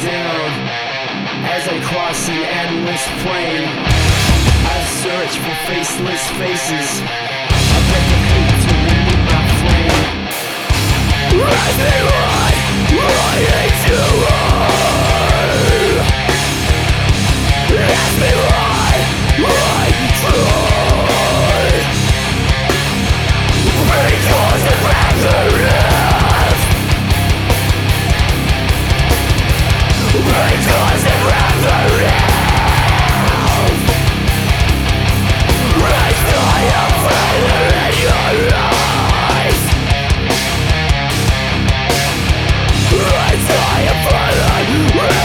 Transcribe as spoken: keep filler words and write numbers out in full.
sound as I cross an endless plain. I search for faceless faces. I beg of hate to renew my flame. Ask me why I hate you all. Ask me why I try. Because I'd rather live. Because I'd rather live. I saw your fire in your eyes. I saw your fire.